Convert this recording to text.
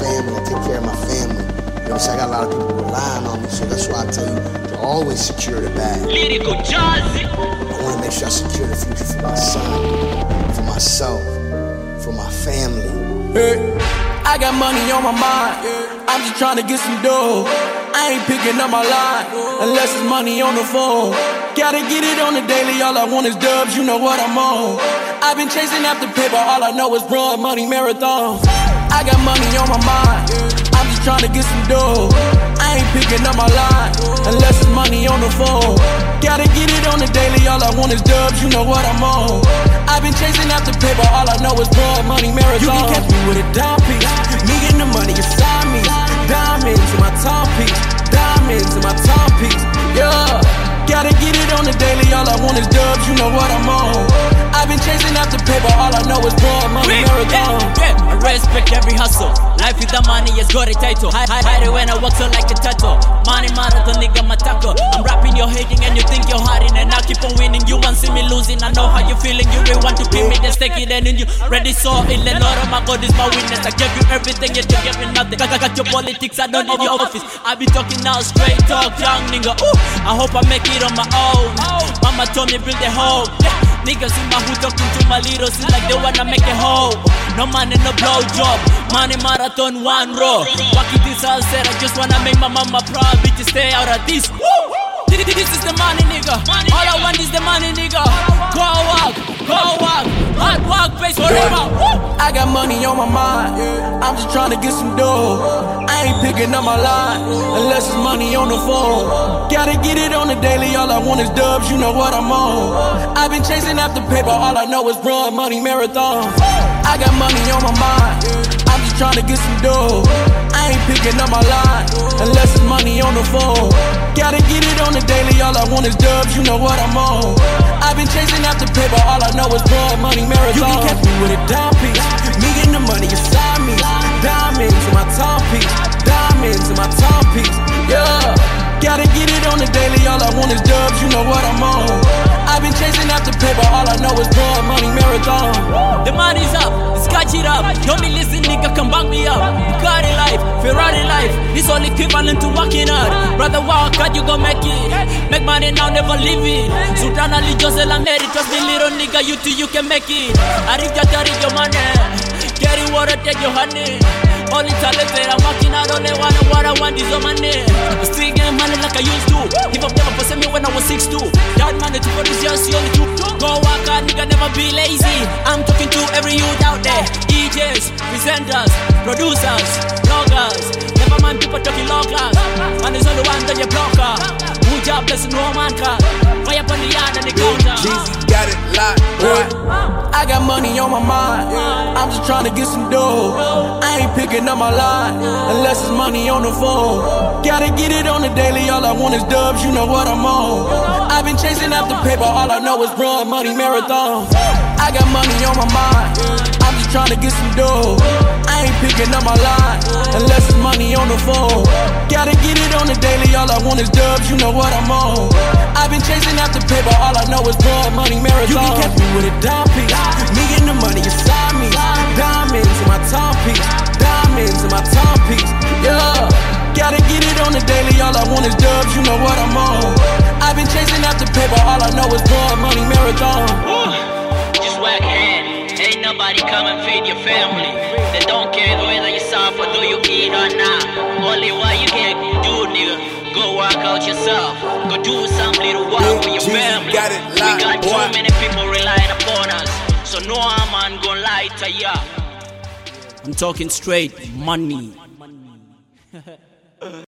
family, I take care of my family. You know what I'm saying? I got a lot of people relying on me, so that's why I tell you to always secure the bag. Lyrical Jazzy. I want to make sure I secure the future for my son, for myself, for my family. Hey, I got money on my mind. I'm just trying to get some dough. I ain't picking up my line unless it's money on the phone. Gotta get it on the daily, all I want is dubs, you know what I'm on. I've been chasing after paper, all I know is run money marathons. I got money on my mind, I'm just trying to get some dough. I ain't picking up my line unless it's money on the phone. Gotta get it on the daily, all I want is dubs, you know what I'm on. I've been chasing after paper, all I know is run money marathons. You can catch me with a dime piece, me getting the money inside me. Diamonds in my timepiece, diamonds in my timepiece, yeah. Gotta get it on the daily, all I want is dubs, you know what I'm on. I've been chasing after paper, all I know is run money marathon. I respect every hustle, life with the money has got a title. Hide it when I walk so like a tattoo. Money marathon, nigga, my taco. I'm rapping, you're hating and you think you're hiding, and I keep on winning. You won't see me losing, I know how you feeling. You really want to kill me, then stake it and in you. Ready, so ill, and Lord, oh my God is my witness. I gave you everything, yet you gave me nothing. I got your politics, I don't need your office. I be talking now, straight talk, young nigga. Ooh, I hope I make it on my own. Mama told me build a home. Niggas in my hood talking to my little sis like they wanna make a hole. No money, no blow job. Money marathon, one row. Walking this house, said I just wanna make my mama proud. Bitches stay out of this. This is the money, nigga. All I want is the money, nigga. Go walk, hard work, pays forever. I got money on my mind, I'm just trying to get some dough. I ain't picking up my line unless it's money on the phone. Gotta get it on the daily, all I want is dubs, you know what I'm on. I've been chasing after paper, all I know is run money marathons. I got money on my mind, I'm just trying to get some dough. I ain't picking up my line unless it's money on the phone. Gotta get it on the daily, all I want is dubs, you know what I'm on. I've been chasing after paper, all I know is run money marathon. You can catch me with a dime piece, me getting the money inside me. Diamonds in my timepiece, diamonds in my timepiece, yeah. Gotta get it on the daily, all I want is dubs, you know what I'm on. I've been chasing after paper, all I know is run money marathon. The money's up, scratch it up. Don't be listening, nigga, come back me up. Bugatti life, Ferrari life, this all equivalent to working hard. Brother, walk out, you gon' make it. Make money now, never leave it. Sultana Lee, Jose La Mary, trust me, little nigga, you too, you can make it. I reach out, I reach your money. Carry water, take your honey. Only talented, I'm working out on it. What I want is on my name. I'm still getting money like I used to. Hip hop never possessed me when I was 6'2". That money to produce just the only two. Go work hard, nigga, never be lazy. I'm talking to every youth out there. DJs, presenters, producers, bloggers. Never mind people talking low class. Man is on the one that you blocker. Who job blessing no man car. Fire up on the yard and the counter. Jeezy got it locked, boy. I got money on my mind, I'm just trying to get some dough. I ain't picking up my line unless it's money on the phone. Gotta get it on the daily, all I want is dubs, you know what I'm on. I've been chasing after paper, all I know is run money marathons. I got money on my mind, I'm just trying to get some dough. I ain't picking up my line unless it's money on the phone. Gotta get it on the daily, all I want is dubs, you know what I'm on. I've been chasing after paper, all I know is run money marathon. You can catch me with a dime piece, me getting the money inside me. Diamonds in my timepiece, diamonds in my timepiece, yeah. Gotta get it on the daily, all I want is dubs, you know what I'm on. I've been chasing after paper, all I know is run money marathon. Just work hard, ain't nobody come and feed your family. They don't care whether you suffer, do you eat or not. Only what you can do, nigga. Go work out yourself. Go do some little work for your family. Got it locked, we got boy. too many people relying upon us, so no man gon' lie to ya. I'm talking straight money.